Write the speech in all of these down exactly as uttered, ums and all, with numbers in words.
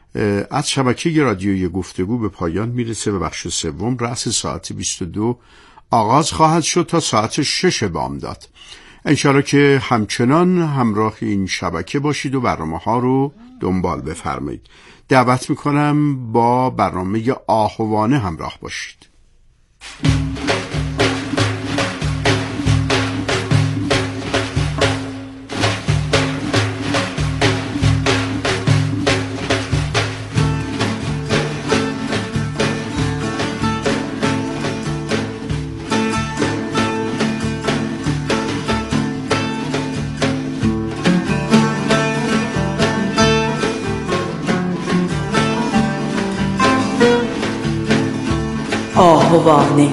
از شبکه رادیویی گفتگو به پایان میرسه و بخش سوم رأس ساعت بیست و دو آغاز خواهد شد تا ساعت شش بامداد. انشاءالله که همچنان همراه این شبکه باشید و برنامه ها رو دنبال بفرمایید. دعوت میکنم با برنامه آهوانه همراه باشید. آهوانه.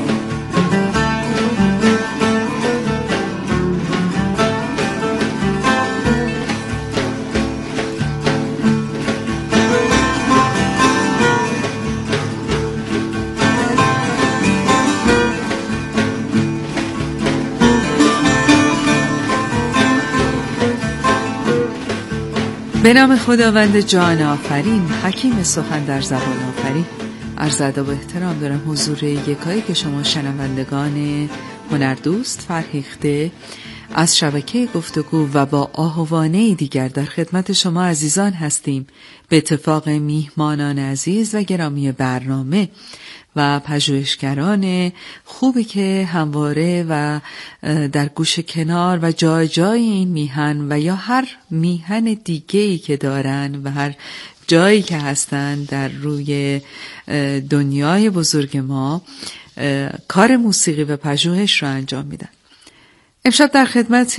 به نام خداوند جان آفرین، حکیم سخن در زبان آفرین. عرض ادب و احترام دارم حضور یکایی که شما شنوندگان هنردوست فرهیخته از شبکه گفتگو و با آهوانه دیگر در خدمت شما عزیزان هستیم. به اتفاق میهمانان عزیز و گرامی برنامه و پژوهشگران خوبی که همواره و در گوش کنار و جای جای این میهن و یا هر میهن دیگه‌ای که دارن و هر جایی که هستن در روی دنیای بزرگ ما کار موسیقی و پژوهش رو انجام میدن. امشب در خدمت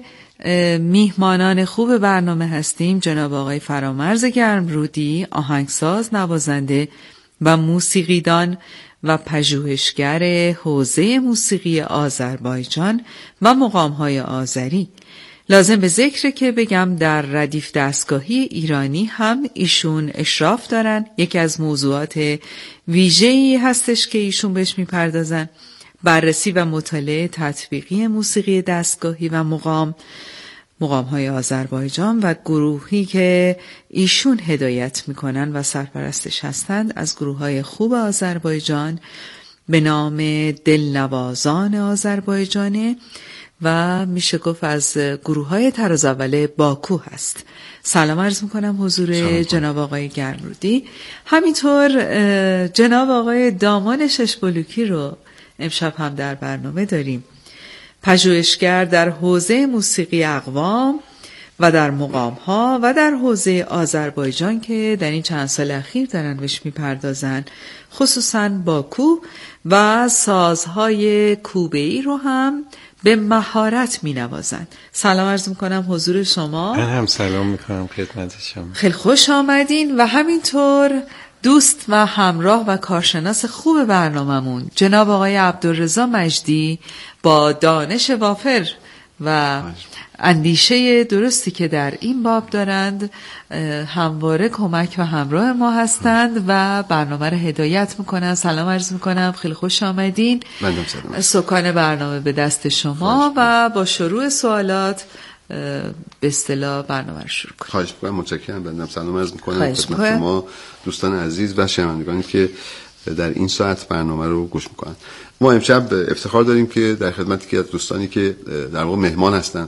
میهمانان خوب برنامه هستیم. جناب آقای فرامرز گرمرودی، آهنگساز، نوازنده و موسیقیدان و پژوهشگر حوزه موسیقی آذربایجان و مقام‌های آذری. لازم به ذکر که بگم در ردیف دستگاهی ایرانی هم ایشون اشراف دارن. یکی از موضوعات ویژه‌ای هستش که ایشون بهش میپردازن، بررسی و مطالعه تطبیقی موسیقی دستگاهی و مقام مقام‌های آذربایجان و گروهی که ایشون هدایت میکنن و سرپرستش هستند از گروه‌های خوب آذربایجان به نام دلنوازان آذربایجانه و میشه گفت از گروه‌های طراز اول باکو هست. سلام عرض میکنم حضور جناب آقای گرمرودی. همینطور جناب آقای دامان ششبلوکی رو امشب هم در برنامه داریم، پژوهشگر در حوزه موسیقی اقوام و در مقام‌ها و در حوزه آذربایجان که در این چند سال اخیر دارن بهش میپردازن، خصوصاً باکو و سازهای کوبه‌ای رو هم به مهارت می نوازن. سلام عرض میکنم حضور شما. من هم سلام میکنم خدمت شما. خیلی خوش آمدین. و همینطور دوست و همراه و کارشناس خوب برنامه‌مون جناب آقای عبدالرضا مجدی با دانش وافر و اندیشه درستی که در این باب دارند همواره کمک و همراه ما هستند و برنامه رو هدایت میکنن. سلام عرض میکنم، خیلی خوش آمدین. سکان برنامه به دست شما و با شروع سوالات به اصطلاح برنامه رو شروع کنیم. خواهش میکنم. متشکرم. بنده سلام عرض میکنم خدمت شما دوستان عزیز و شنوندگانی که در این ساعت برنامه رو گوش میکنن. ما امشب افتخار داریم که در خدمتی که از دوستانی که در واقع مهمان هستن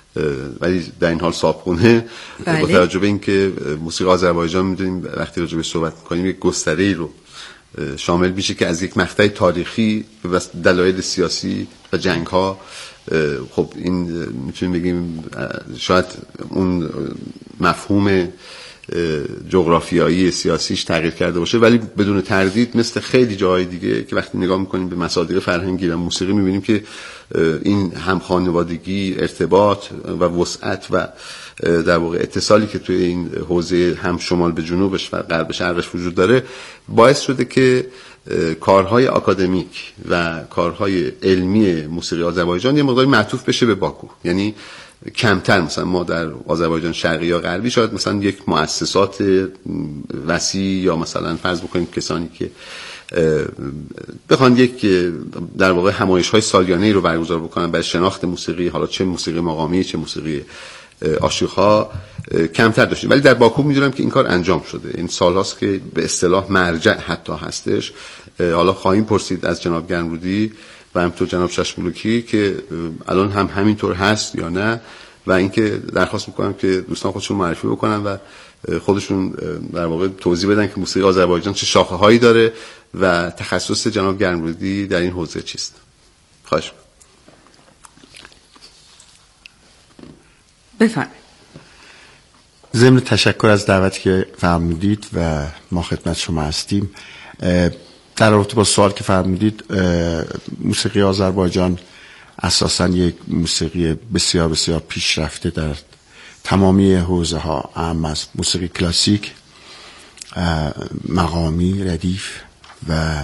ولی در این حال صاحبخونه، با توجه به اینکه موسیقی آذربایجان میدونیم وقتی راجع به صحبت میکنیم یک گستره‌ای رو شامل میشه که از یک مقطع تاریخی و دلایل سیاسی و جنگ‌ها، خب این میتونیم بگیم شاید اون مفهوم جغرافیایی سیاسیش تغییر کرده باشه، ولی بدون تردید مثل خیلی جاهای دیگه که وقتی نگاه میکنیم به مصادیق فرهنگی و موسیقی میبینیم که این هم خانوادگی، ارتباط و وسعت و در واقع اتصالی که توی این حوزه هم شمال به جنوبش و غرب شرقش وجود داره باعث شده که کارهای آکادمیک و کارهای علمی موسیقی آذربایجان یه مقداری معطوف بشه به باکو. یعنی کمتر مثلا ما در آذربایجان شرقی یا غربی شاید مثلا یک مؤسسات وسیع یا مثلا فرض بکنیم کسانی که بخوان یک در واقع همایش‌های سالیانه‌ای رو برگزار بکنن برای شناخت موسیقی، حالا چه موسیقی مقامی چه موسیقی آشوق‌ها کمتر داشتیم، ولی در باکو میدونم که این کار انجام شده. این سالهاست که به اصطلاح مرجع حتی هستش. حالا خواهیم پرسید از جناب گرمرودی و همینطور جناب ششملوکی که الان هم همینطور هست یا نه، و اینکه درخواست میکنم که دوستان خودشون معرفی بکنن و خودشون در واقع توضیح بدن که موسیقی آذربایجان چه شاخه هایی داره و تخصص جناب گرمرودی در این حوزه چیست. خواهش میکنم. بفرمایید. ضمن تشکر از دعوتی که فرمودید و ما خدمت شما هستیم. در رابطه با سوال که فرمودید، موسیقی آذربایجان اساساً یک موسیقی بسیار بسیار پیشرفته در تمامی حوزه ها، اهم از موسیقی کلاسیک، مقامی، ردیف و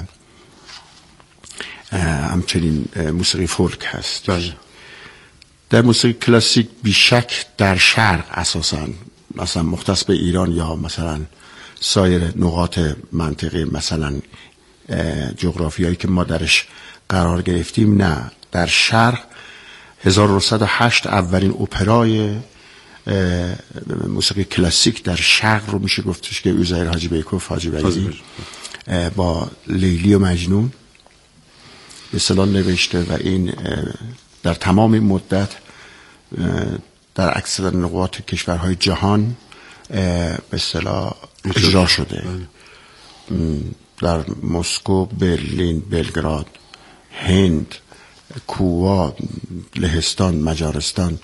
همچنین موسیقی فولک هست. در موسیقی کلاسیک بیشک در شرق اساساً، مثلا مختص به ایران یا مثلا سایر نقاط منطقه مثلا جغرافیایی که ما درش قرار گرفتیم، نه، در شرق هزار و نهصد و هشت اولین اپرای موسیقی کلاسیک در شرق رو میشه گفتش که عزیر حاجی بیکوف حاجی بیزی با لیلی و مجنون به اصطلاح نوشته و این در تمام مدت در اکثر نقاط کشورهای جهان به اصطلاح اجرا شده. در مسکو، برلین، بلگراد، هند، کوبا، لهستان، مجارستان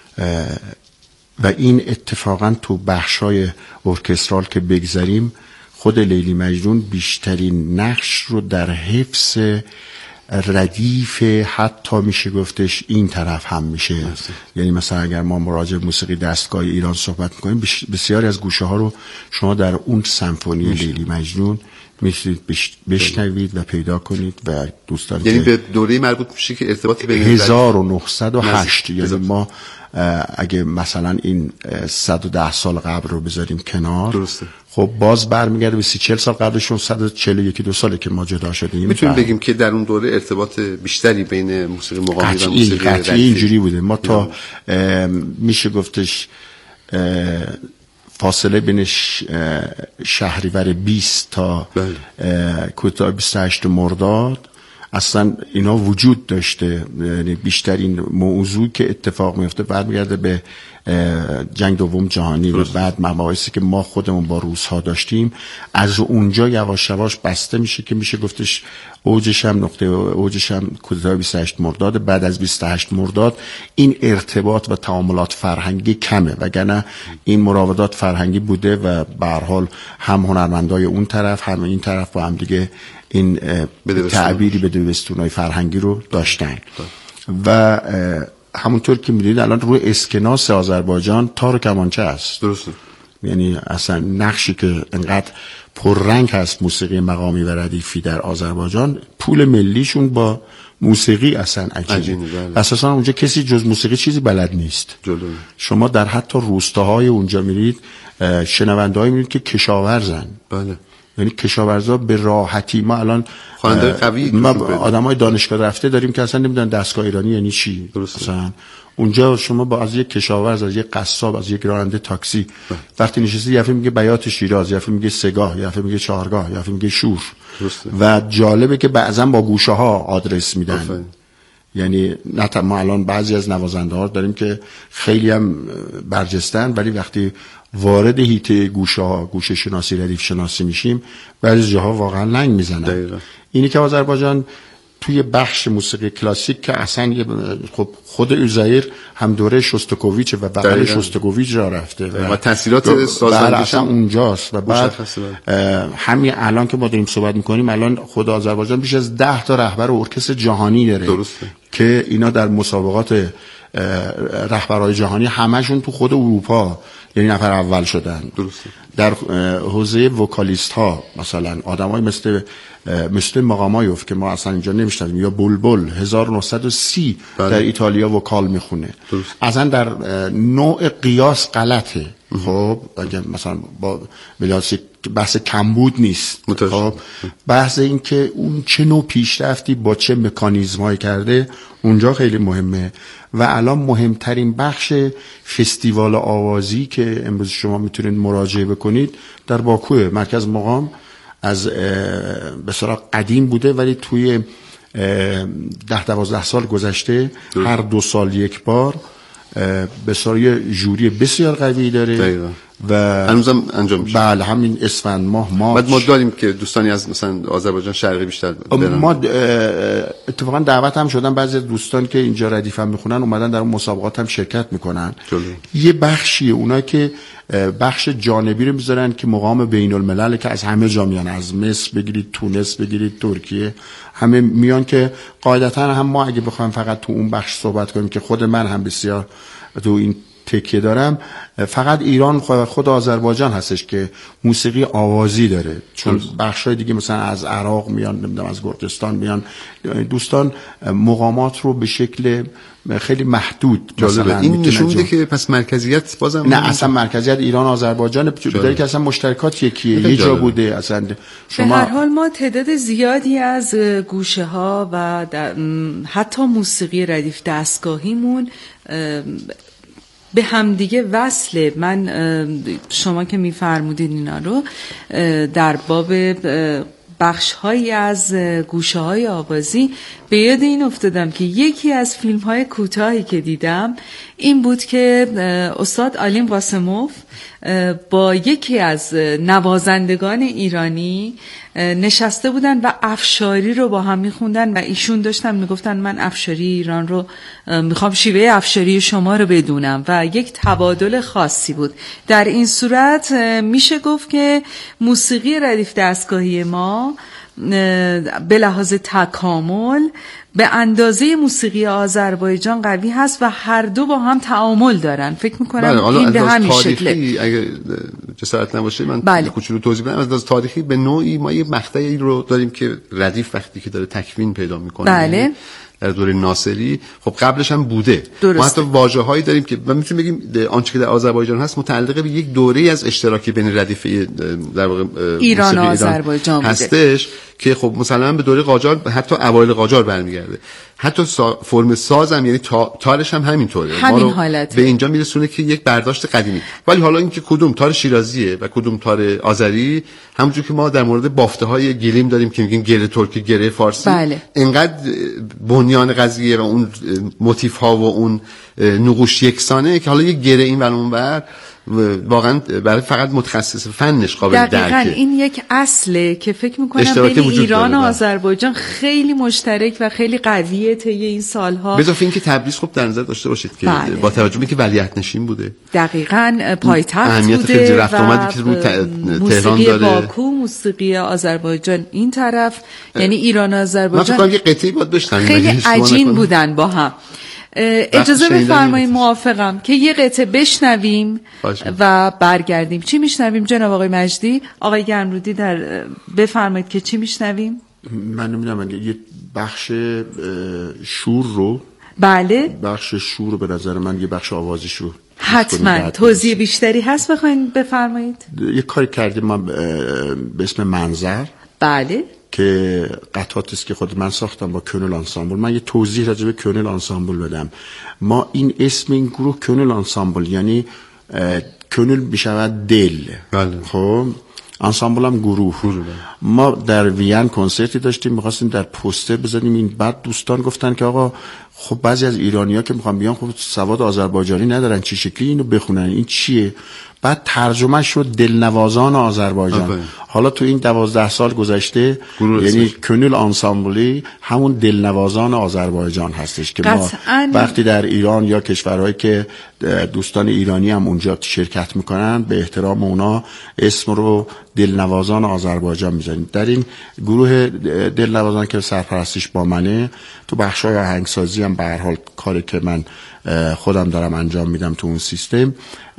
و این اتفاقا تو بخشای ارکسترال که بگذاریم، خود لیلی مجنون بیشترین نقش رو در حفظ ردیف، حتی میشه گفتش این طرف هم میشه. یعنی مثلا اگر ما مراجع موسیقی دستگاه ایران صحبت میکنیم، بسیاری از گوشه ها رو شما در اون سمفونی لیلی مجنون میتونید بشنوید و پیدا کنید و دوستان. یعنی به دوره مربوط میشه که ارتباطی بین هزار و نهصد و هشت، یعنی ما اگه مثلا این صد و ده سال قبل رو بذاریم کنار، درسته، خب باز برمیگرده به سی چهل سال قبلشون، صد و چهل و یک دو ساله که ما جدا شدیم. میتونیم بگیم که در اون دوره ارتباط بیشتری بین موسیقی مقامی و موسیقی قطعی اینجوری بوده. ما تا میشه گفتش فاصله بین شهریور بیست تا کوتاه بیست و هشت مرداد اصلا اینا وجود داشته. یعنی بیشترین موضوع که اتفاق میفته برمیگرده به جنگ دوم جهانی و بعد مباحثی که ما خودمون با روس‌ها داشتیم. از اونجا یواش یواش بسته میشه که میشه گفتش اوجش هم نقطه اوجش هم کوتاه بیست و هشت مرداد. بعد از بیست و هشت مرداد این ارتباط و تعاملات فرهنگی کمه، وگرنه این مراودات فرهنگی بوده و به هر حال هم هنرمندای اون طرف هم این طرف با هم دیگه این تعبیری به دوستونای فرهنگی رو داشتن. و همونطور که میدونید الان روی اسکناس آذربایجان تار و کمانچه است. درسته. یعنی اصلا نقشی که انقدر پررنگ هست موسیقی مقامی و ردیفی در آذربایجان، پول ملیشون با موسیقی اصلا عجیبه. اساسا اونجا کسی جز موسیقی چیزی بلد نیست. جلوی. شما در حتی روستاهای اونجا میرید، شنونده‌هایی میرید که کشاورزن. بله. یعنی کشاورزا به راحتی، ما الان خواننده قوی ما آدمای دانشگاه رفته داریم که اصلا نمیدونن دستگاه ایرانی یعنی چی. مثلا اونجا شما با از یک کشاورز، از یک قصاب، از یک راننده تاکسی وقتی نشستی، یه میگه بیات شیراز، یه میگه سگاه، یه میگه چهارگاه، یه میگه شور. درسته. و جالبه که بعضا با گوشه ها آدرس میدن. آفاین. یعنی نه ما الان بعضی از نوازنده ها داریم که خیلی هم برجستن، ولی وقتی وارد هیته گوشه ها، گوشه شناسی، ردیف شناسی میشیم، بعضی جاها واقعا لنگ میزنن. دقیقا. اینی که آذربایجان توی بخش موسیقی کلاسیک که اصلا خب خود عزیر هم دوره شوستاکوویچ و بغل شوستاکوویچ را رفته و, و تحصیلات سازندگیش هم اونجاست. و بعد همین الان که ما داریم صحبت میکنیم، الان خود آذربایجان بیش از ده تا رهبر ارکستر جهانی داره. درسته. که اینا در مسابقات رهبرهای جهانی همشون تو خود اروپا یعنی نفر اول شدن. درسته. در حوزه وکالیست ها مثلا آدمای مثل مثل مقامایوف که ما اصلا اینجا نمیشناسیم، یا بلبل هزار و نهصد و سی بله. در ایتالیا وکال میخونه. اصلا در نوع قیاس غلطه. خب اگه مثلا با ولیاسی بحث کمبود نیست، خب بحث این که اون چه نوع پیشرفتی با چه مکانیزمایی کرده اونجا خیلی مهمه. و الان مهمترین بخش فستیوال آوازی که امروز شما میتونید مراجعه بکنید در باکوه. مرکز مقام از به صورت قدیم بوده ولی توی ده دوازده سال گذشته هر دو سال یک بار به صورت ژوری بسیار قوی داره دقیقا. و هنوزم انجام میشه. بله همین اسفند ماه ما بعد ما داریم که دوستانی از مثلا آذربایجان شرقی بیشتر برن. ما اتفاقا دعوت هم شدن بعضی دوستان که اینجا ردیف هم میخونن اومدن در اون مسابقات هم شرکت میکنن. جلو. یه بخشی اونا که بخش جانبی رو میذارن که مقام بین الملل که از همه جا میان، از مصر بگیرید، تونس بگیرید، ترکیه، همه میان که قاعدتا هم ما اگه بخوایم فقط تو اون بخش صحبت کنیم که خود من هم بسیار تو این تکیه دارم، فقط ایران خود آذربایجان هستش که موسیقی آوازی داره، چون بخشای دیگه مثلا از عراق میان، نمیدونم از گرجستان میان دوستان، مقامات رو به شکل خیلی محدود مثلا این نشون میده که پس مرکزیت بازم نه اصلا مرکزیت ایران آذربایجان داره که اصلا مشترکات یکیه، یه جا بوده اصلا. شما به هر حال ما تعداد زیادی از گوشه ها و حتی موسیقی ردیف دستگاهیمون به همدیگه وصله. من شما که میفرمودید اینا رو در باب بخش هایی از گوشه های آوازی به یاد این افتادم که یکی از فیلم های کوتاهی که دیدم این بود که استاد آلین قاسموف با یکی از نوازندگان ایرانی نشسته بودن و افشاری رو با هم میخوندن و ایشون داشتن میگفتن من افشاری ایران رو میخوام شیوه افشاری شما رو بدونم و یک تبادل خاصی بود. در این صورت میشه گفت که موسیقی ردیف دستگاهی ما به لحاظ تکامل به اندازه موسیقی آذربایجان قوی هست و هر دو با هم تعامل دارن. فکر میکنم این به همین شکله. اگه جسارت نباشه من بله. کوچولو توضیح بدم. از لحاظ تاریخی به نوعی ما یه مقطعی رو داریم که ردیف وقتی که داره تکوین پیدا میکنه بله. در دوره ناصری، خب قبلش هم بوده. درسته. ما حتی واژه‌هایی داریم که ما میتونیم بگیم آنچه که در آذربایجان هست متعلق به یک دوره از اشتراکی بین ردیف در واقع ایران و آذربایجان هستش که خب مثلا به دوره قاجار حتی اوایل قاجار برمیگرده. حتی سا... فرم سازم یعنی تا... تارش هم همینطوره. همین حالته. به اینجا میرسونه که یک برداشت قدیمی. ولی حالا اینکه کدوم تار شیرازیه و کدوم تار آذری، همونجور که ما در مورد بافته‌های گلیم داریم که میگیم گره ترکی، گره فارسی، بله. انقدر بنیان قضیه و اون موتیف ها و اون نقوش یکسانه که حالا یک گره این و اون بر واقعا برای فقط متخصص فنش قابل درکه. دقیقاً این یک اصله که فکر میکنم بین ایران و آذربایجان خیلی مشترک و خیلی قویه طی این سالها. به اضافه اینکه تبریز خب در نظر داشته باشید که بله. با توجه به اینکه ولیعهد نشین بوده، دقیقاً پایتخت بوده، خیلی رفت آمدی که رو تهران داره، باکو، موسیقی آذربایجان این طرف، یعنی ایران و آذربایجان من فکر کنم یه قطعی بود داشتن خیلی عجین بودن با هم. اجازه بفرمایید، موافقم که یه قطعه بشنویم باشه. و برگردیم. چی میشنویم جناب آقای مجدی؟ آقای گرمرودی در بفرمایید که چی میشنویم؟ من نمیدونم یه بخش شور رو بله بخش شور رو به نظر من یه بخش آوازیش رو حتما توضیح بیشتری هست بخواین بفرمایید. یه کاری کردیم ما به اسم منظر، بله، که قطعاتی است که خود من ساختم با کونل آنسامبل. من یه توضیح راجع به کونل آنسامبل بدم. ما این اسم این گروه کونل آنسامبل یعنی کونل میشود دل، بله. خب آنسامبل هم گروه. ما در وین کنسرتی داشتیم، می‌خواستیم در پوستر بزنیم این، بعد دوستان گفتن که آقا خب بعضی از ایرانی‌ها که می‌خوان بیان خب سواد آذربایجانی ندارن، چه شکلی اینو بخونن، این چیه؟ بعد ترجمه شد دلنوازان آذربایجان. آفه. حالا تو این دوازده سال گذشته یعنی کونل آنسامبلی همون دلنوازان آذربایجان هستش که ما وقتی در ایران یا کشورهایی که دوستان ایرانی هم اونجا شرکت میکنن به احترام اونا اسم رو دلنوازان آذربایجان میذاریم. در این گروه دلنوازان که سرپرستیش با منه، تو بخشای آهنگسازی هم به هر حال کاری که من خودم دارم انجام میدم تو اون سیستم،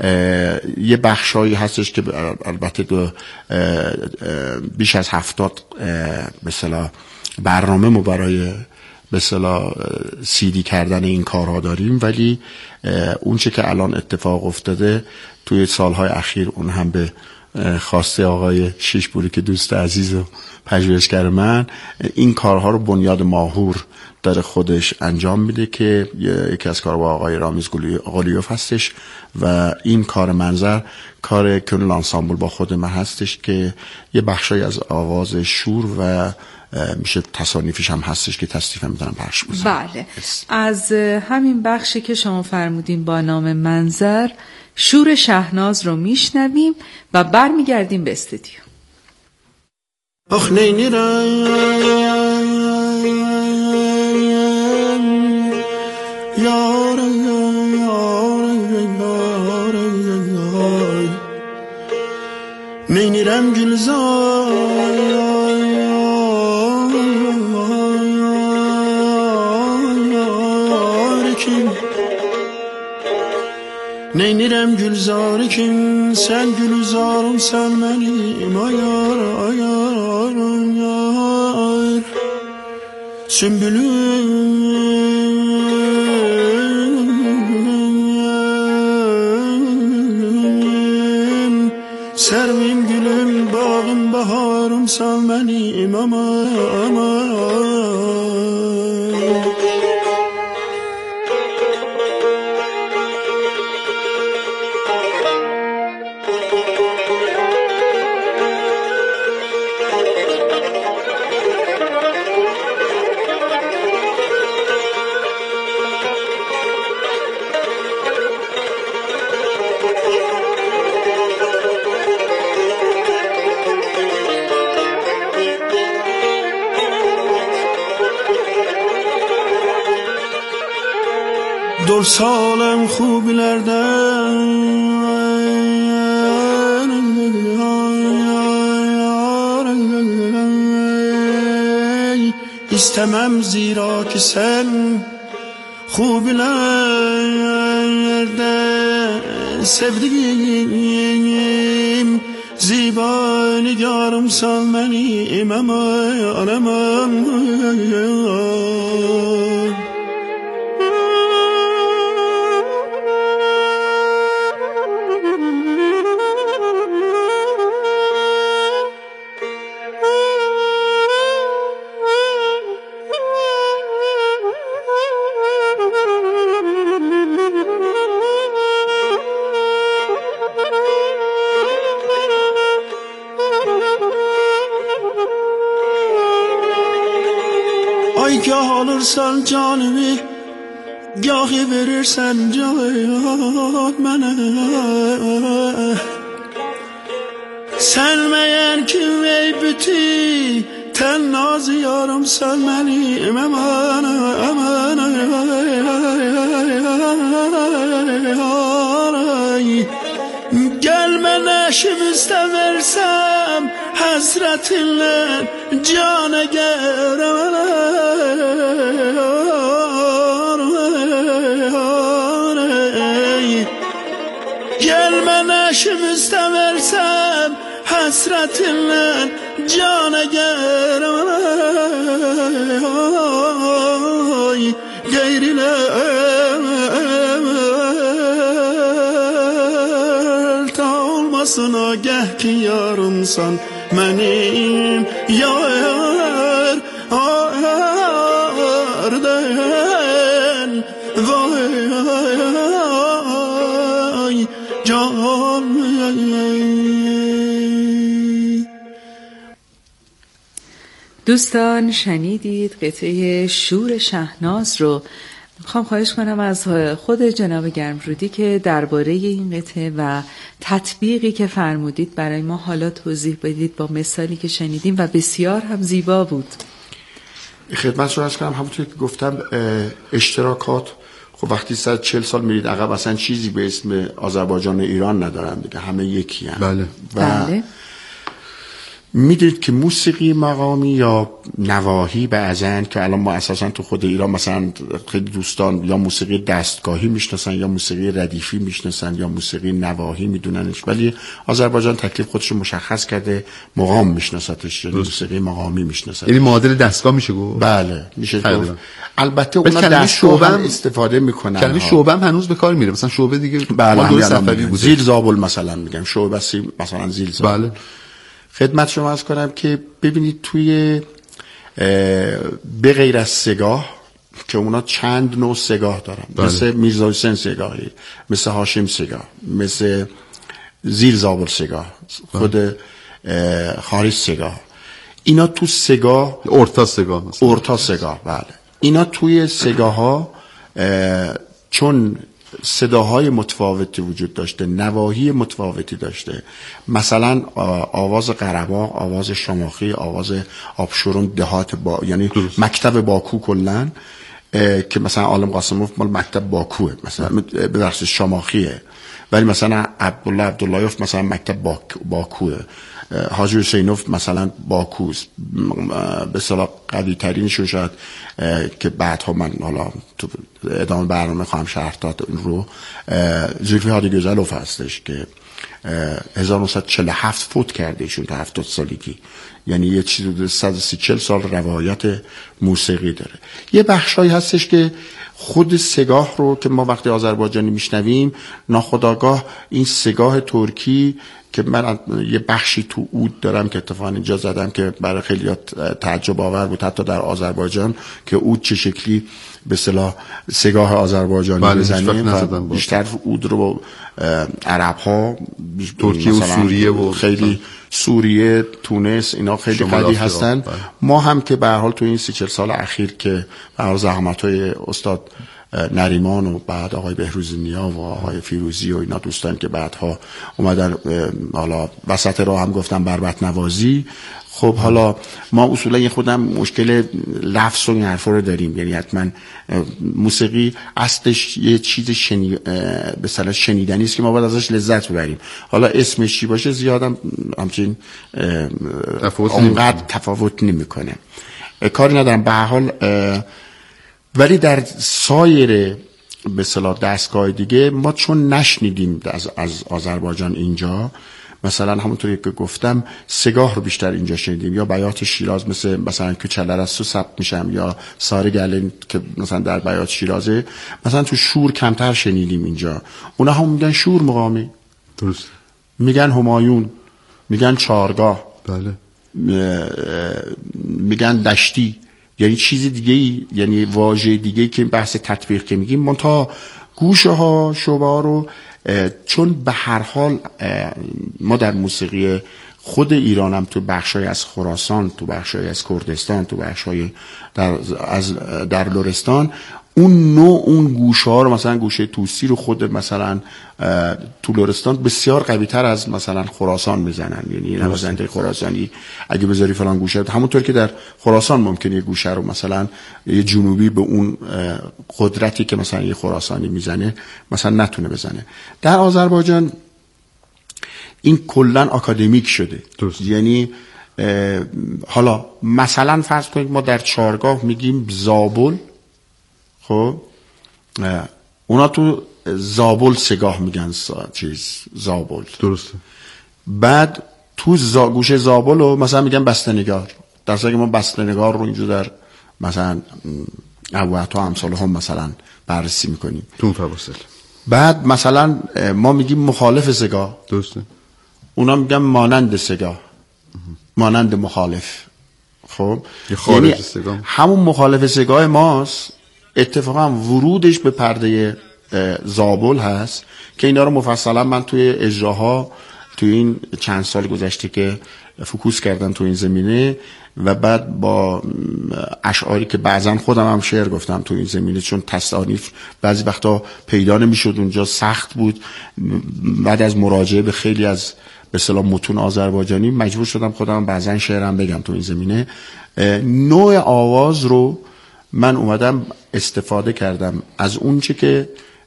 یه بخشایی هستش که البته دو بیش از هفتاد مثلا برنامه مو برای به اصطلاح سیدی کردن این کارها داریم، ولی اون چه که الان اتفاق افتاده توی سالهای اخیر، اون هم به خواسته آقای شیشپوری که دوست عزیز و پژوهشگر من، این کارها رو بنیاد ماهور داره خودش انجام میده که یکی از کارها با آقای رامیز قلیوف هستش و این کار منظر کار کنون لانسامبل با خود من هستش که یه بخشای از آواز شور و میشه تصانیفش هم هستش که تصنیف میدونم پخش بزنم. بله، از همین بخشی که شما فرمودین با نام منظر، شور شهناز رو میشنویم و برمیگردیم به استودیو. آخ نینی را یار یار نینی رم گلزار Neynirəm gülzar kim, sen gülzarım sen benim ayar ayar ayar Sümbülüm Servim gülüm bağım baharım sen benim aman aman Dol salem xubilərdən İstəməm zira ki sən xubilərdə sevdiğim ziba nigarımsan mənim aman aman Ay gah alırsan canımı, gahi verirsen can mənə Sen meğer ki ey büti, ten nazı yarım sen benim aman aman Gelme neşim istemersem hasretinle cana gerem Gelme neşim istemersem hasretinle cana gerem Geyriler ta olmasın agah ki yarımsan benim yar arden vay can دوستان شنیدید قطعه شور شهناز رو. میخوام خواهش کنم از خود جناب گرمرودی که درباره این قطعه و تطبیقی که فرمودید برای ما حالا توضیح بدید با مثالی که شنیدیم و بسیار هم زیبا بود. خدمت رو عرض کنم، همونطور که گفتم اشتراکات، خب وقتی صد چهل سال میرید عقب اصلا چیزی به اسم آذربایجان و ایران ندارن دیگه، همه یکی هم. بله. و بله. میدید که موسیقی مقامی یا نواحی بعضن که الان ما اساسا تو خود ایران مثلا خیلی دوستان یا موسیقی دستگاهی میشناسن یا موسیقی ردیفی میشناسن یا موسیقی نواحی میدوننش، ولی آذربایجان تکلیف خودش رو مشخص کرده مقام میشناستش، یعنی موسیقی مقامی میشناسه. یعنی معادل دستگاه میشه گفت؟ بله میشه گفت. البته اونا دستگاه هم استفاده میکنن. کلمه شعبه هم هنوز به کار میره، مثلا شعبه دیگه بله دور صفوی بود. زیل زابل مثلا میگم، شعبه مثلا زیل زابل. بله. خدمت شما عرض کنم که ببینید توی به غیر از سگاه که اونا چند نوع سگاه دارن، بله. مثل میرزا حسین سگاهی، مثل هاشم سگاه، مثل زیل زابل سگاه، خود خاریس سگاه، اینا تو سگاه اورتا سگاه مثلا. اورتا سگاه بله. اینا توی سگاه ها چون صداهای متفاوتی وجود داشته، نواحی متفاوتی داشته، مثلا آواز قره‌باغ، آواز شماخی، آواز آبشورون دهات با یعنی درست. مکتب باکو کلن که مثلا عالم قاسموف مال مکتب باکوه، مثلا ببخشید شماخیه، ولی مثلا عبدالله عبداللهیوف مثلا مکتب باک باکوه، حاجی حسینوف مثلا باکوست، به اصطلاح قوی ترینشون شاید که بعدها من حالا تو ادامه برنامه خواهم شرح داد این رو، زلفی هادی گزلوف هستش که هزار و نهصد و چهل و هفت فوت کرده ایشون تا هفتاد سالگی، یعنی یه چیز صد و سی چهل سال روایت موسیقی داره. یه بخشایی هستش که خود سگاه رو که ما وقتی آذربایجانی میشنویم ناخودآگاه این سگاه ترکی که من یه بخشی تو عود دارم که اتفاقا اینجا زدم که برای خیلی تعجب آور بود حتی در آذربایجان که عود چه شکلی به اصطلاح سگاه آذربایجانی بزنیم، بیشتر عود رو با عرب ها ترکیه و سوریه و خیلی سوریه، تونس اینا خیلی قوی هستن. بله. ما هم که به هر حال تو این سی چهل سال اخیر که به هر زحمت‌های استاد نریمان و بعد آقای بهروز نیا و آقای فیروزی و اینا دوستان که بعدها اومدن حالا وسط راه هم گفتم بربط نوازی، خب حالا ما اصولا یه خودم مشکل لفظ و این حرفا رو داریم، یعنی حتما موسیقی اصلش یه چیز شنی... به اصطلاح شنیدنی است که ما باید ازش لذت ببریم، حالا اسمش چی باشه زیادم همچین اونقدر تفاوت نمیکنه، کاری ندارم. به هر حال ولی در سایر به اصطلاح دستگاه دیگه ما چون نشنیدیم از از آذربایجان اینجا، مثلا همونطوری که گفتم سگاه رو بیشتر اینجا شنیدیم یا بیات شیراز مثل مثلا که چلر از تو ثبت میشم یا ساره گلن که مثلا در بیات شیرازه، مثلا تو شور کمتر شنیدیم اینجا. اونا هم میگن شور مقامی، درست، میگن همایون، میگن چارگاه، بله، میگن دشتی، یعنی چیز دیگه ای، یعنی واژه دیگه ای که بحث تطبیق که میگیم منتها گوشه ها شعبه ها رو چون به هر حال ما در موسیقی خود ایران هم تو بخشای از خراسان، تو بخشای از کردستان، تو بخشای در از در لرستان اون نوع اون گوشه ها رو مثلا گوشه توسی رو خود مثلا تو لرستان بسیار قوی تر از مثلا خراسان میزنن، یعنی نوازنده خراسانی اگه بذاری فلان گوشه، همونطور که در خراسان ممکنه یه گوشه رو مثلا یه جنوبی به اون قدرتی که مثلا یه خراسانی میزنه مثلا نتونه بزنه. در آذربایجان این کلن آکادمیک شده، درست. یعنی حالا مثلا فرض کنید ما در چارگاه میگیم زابل، خب اونا تو زابل سگاه میگن چیز زابل، درسته. بعد تو زا... گوشه زابل رو مثلا میگن بسته‌نگار، در صورتی که ما بسته‌نگار رو اینجا در مثلا ابوعطا امثال هم مثلا بررسی میکنیم تو فواصل. بعد مثلا ما میگیم مخالف سگاه، درسته، اونا میگن مانند سگاه، مانند مخالف. خب یعنی همون مخالف سگاه ماست، اتفاقا ورودش به پرده زابل هست که اینا رو مفصلا من توی اجراها توی این چند سال گذشته که فوکوس کردم تو این زمینه و بعد با اشعاری که بعضا خودم هم شعر گفتم تو این زمینه، چون تصانیف بعضی وقتا پیدا نمیشد اونجا، سخت بود، بعد از مراجعه به خیلی از به اصطلاح متون آذربایجانی مجبور شدم خودم بعضا شعرم بگم تو این زمینه. نوع آواز رو من اومدم استفاده کردم از اون چه که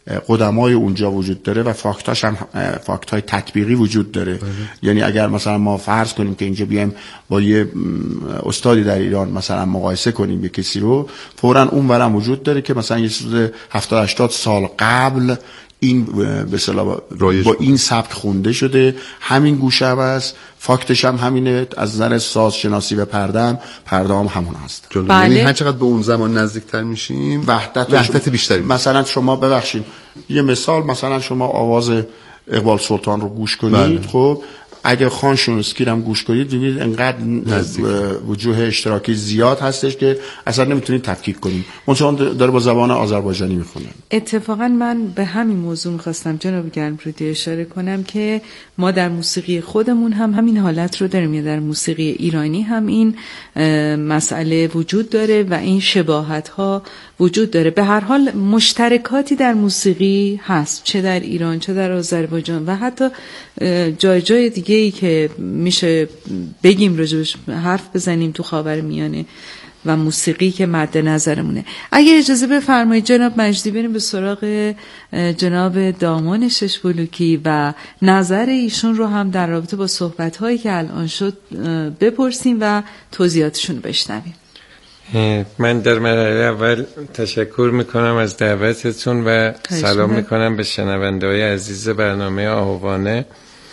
قدمای اونجا وجود داره و فاکتاش هم فاکتای تطبیقی وجود داره. بله. یعنی اگر مثلا ما فرض کنیم که اینجا بیایم با یه استادی در ایران مثلا مقایسه کنیم یه کسی رو، فوراً اون ورم وجود داره که مثلا یه چیز هفتاد هشتاد سال قبل این به اصطلاح با این سبک خونده شده، همین گوشه هم هست، فاکتش هم همینه، از نظر سازشناسی و پردم پردام همون هست. بله. یعنی هر چقدر به اون زمان نزدیکتر میشیم وحدت وحدت بیشتری. مثلا شما ببخشید یه مثال، مثلا شما آواز اقبال سلطان رو گوش کنید. بله. خب اگه خان شونسکی رو هم گوش کنید ببینید انقدر وجوه اشتراکی زیاد هستش که اصلا نمیتونید تفکیک کنید. اون چون داره با زبان آذربایجانی میخونه. اتفاقا من به همین موضوع میخواستم جناب گرمرودی اشاره کنم که ما در موسیقی خودمون هم همین حالت رو داریم، یا در موسیقی ایرانی هم این مسئله وجود داره و این شباهت ها وجود داره. به هر حال مشترکاتی در موسیقی هست، چه در ایران چه در آذربایجان و حتی جای جای دیگه ای که میشه بگیم راجبش حرف بزنیم تو خاورمیانه و موسیقی که مد نظرمونه. اگه اجازه بفرمایید جناب مجدی بریم به سراغ جناب دامان ششبلوکی و نظر ایشون رو هم در رابطه با صحبت‌هایی که الان شد بپرسیم و توضیحاتشون بشنویم. من در مرحله اول تشکر میکنم از دعوتتون و سلام میکنم به شنونده‌های عزیز برنامه آهوانه.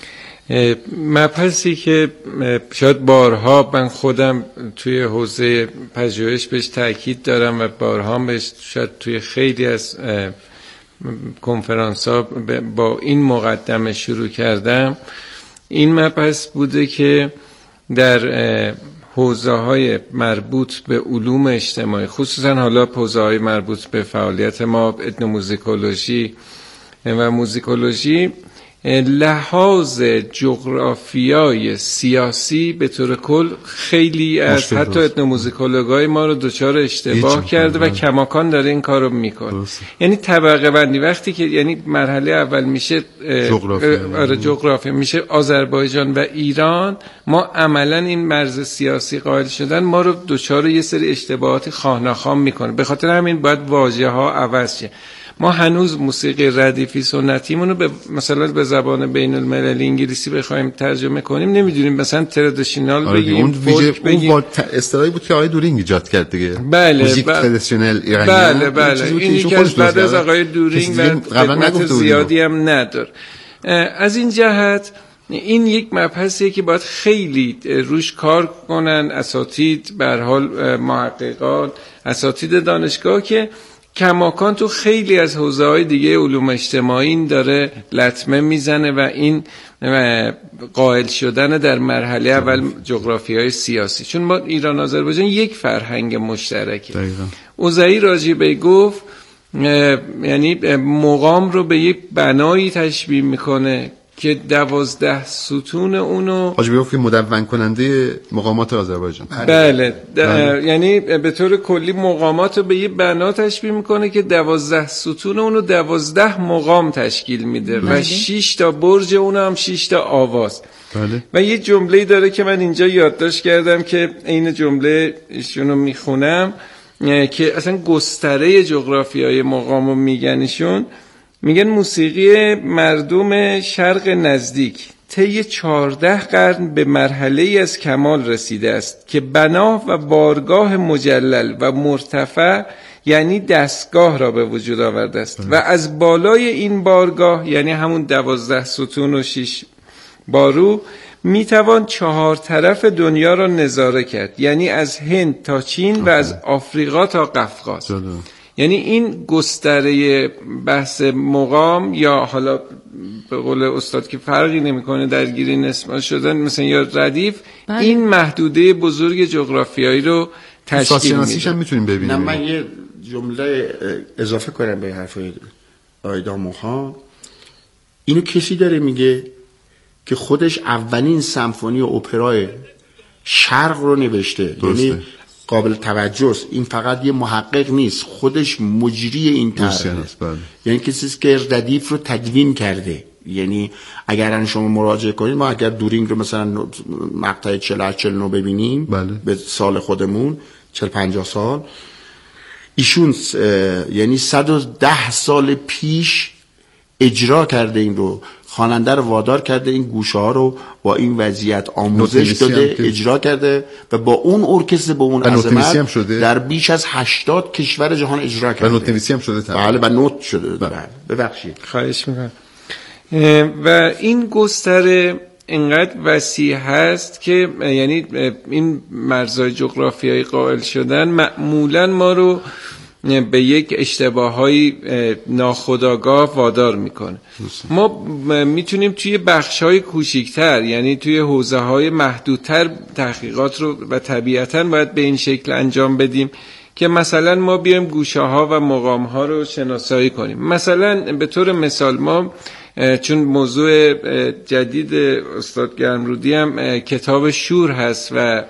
مبحثی که شاید بارها من خودم توی حوزه پژوهش بهش تاکید دارم و بارها بهش شاید توی خیلی از کنفرانس ها با این مقدمه شروع کردم، این مبحث بوده که در حوزه های مربوط به علوم اجتماعی، خصوصا حالا حوزه های مربوط به فعالیت ما اتنوموزیکولوژی و موزیکولوژی، لحاظ جغرافیای سیاسی به طور کل خیلی از حتی اتنوموزیکولوژای ما رو دچار اشتباه کرده و کماکان داره این کارو میکنه. یعنی طبقه بندی وقتی که یعنی مرحله اول میشه آره جغرافیا میشه آذربایجان و ایران، ما عملا این مرز سیاسی قائل شدن ما رو دچار یه سری اشتباهات خواهناخواه میکنه. به خاطر همین باید واژه ها عوض شه. ما هنوز موسیقی ردیفی سنتیمون رو به مثلا به زبان بین المللی انگلیسی بخوایم ترجمه کنیم نمیدونیم، مثلا ترادیشنال آره بگیم، اون فولک بگیم. اون اصطلاحی بود که آقای دورینگ ایجاد کرد دیگه. بله موزیک بله ترادیشنال ایرانی. بله بله این یکی از بعد از آقای دورینگ و خدمت زیادی هم نداره. از این جهت این یک مبحثیه که باید خیلی روش کار کنن اساتید، به هر حال محققان، اساتید دانشگاه که کماکان تو خیلی از حوزه‌های دیگه علوم اجتماعی این داره لطمه میزنه و این قائل شدن در مرحله اول جغرافیای سیاسی، چون ما ایران آذربایجان یک فرهنگ مشترکه. اوزایی راجیبی گفت یعنی مقام رو به یک بنایی تشبیه میکنه که دوازده ستون اونو حاجی گفت که مدون کننده مقامات آذربایجان. بله, بله. یعنی به طور کلی مقامات رو به یه بنا تشبیه میکنه که دوازده ستون اونو دوازده مقام تشکیل میده. بله. و شش تا برج اونو هم شش تا آواز. بله. و یه جمله‌ای داره که من اینجا یادداشت کردم که این جمله ایشونو میخونم که اصلا گستره جغرافیای مقامو میگن ایشون. میگن موسیقی مردم شرق نزدیک طی چهارده قرن به مرحله‌ای از کمال رسیده است که بنا و بارگاه مجلل و مرتفع یعنی دستگاه را به وجود آورده است و از بالای این بارگاه یعنی همون دوازده ستون و شش بارو میتوان چهار طرف دنیا را نظاره کرد، یعنی از هند تا چین و از آفریقا تا قفقاز. یعنی این گستره بحث مقام یا حالا به قول استاد که فرقی نمیکنه درگیری نسبت شدن مثلا یا ردیف، بله. این محدوده بزرگ جغرافیایی رو تشکیل میده. هم میتونیم ببینیم. من یه جمله اضافه کنم به حرفای آیدا موها. اینو کسی داره میگه که خودش اولین سمفونی و اپرای شرق رو نوشته. درسته. یعنی قابل توجه است. این فقط یه محقق نیست، خودش مجری این طرح، یعنی کسی است که ردیف رو تدوین کرده. یعنی اگر شما مراجعه کنید، ما اگر دورینگ رو مثلا مقطع چهل چهل و نه ببینیم، بله. به سال خودمون چهل پنجاه سال، ایشون یعنی صد و ده سال پیش اجرا کرده این رو، خواننده رو وادار کرده این گوشه ها رو با این وضعیت آموزش داده، اجرا کرده و با اون ارکستر با اون عظمت در بیش از هشتاد کشور جهان اجرا کرده. و نوت نویسی هم شده طبعا. بله و نوت شده. بله. ببخشید. خواهش میکنم. و این گستره اینقدر وسیع هست که یعنی این مرزهای جغرافیایی قائل شدن معمولا ما رو به یک اشتباههای ناخودآگاه وادار میکنه. ما میتونیم توی بخشهای کوچیکتر، یعنی توی حوزه‌های محدودتر تحقیقات رو و طبیعتاً باید به این شکل انجام بدیم که مثلا ما بیایم گوشه‌ها و مقام‌ها رو شناسایی کنیم. مثلا به طور مثال ما چون موضوع جدید استاد گرمرودی هم کتاب شور هست و